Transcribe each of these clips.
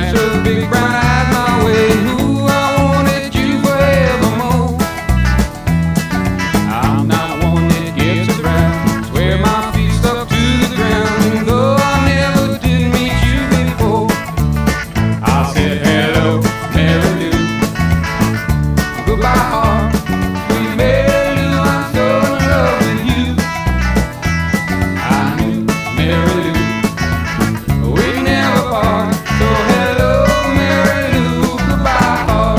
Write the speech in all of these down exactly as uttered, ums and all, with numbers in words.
flash those big brown eyes my way. Ooh, I wanted you forevermore. I'm not one that gets around, swear my feet stuck to the ground. And though I never did meet you before, I said hello, Mary Lou, goodbye heart, sweet Mary Lou, I'm so in love with you. I knew Mary Lou, we'd never part. So hello, Mary Lou, goodbye heart.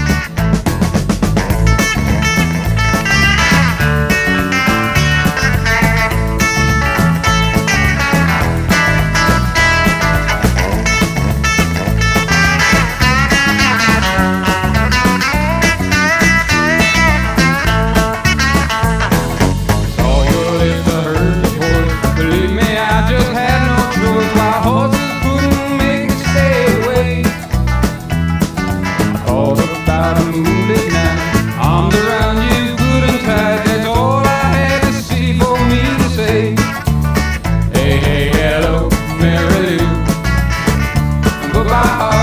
Saw your lips, I heard your voice. Believe me, I just had no choice. Why horses couldn't make me stay away. I thought about a moonlit night, arms around you good and tight. That's all I had to see for me to say. Hey, hey, hello, Mary Lou, goodbye heart.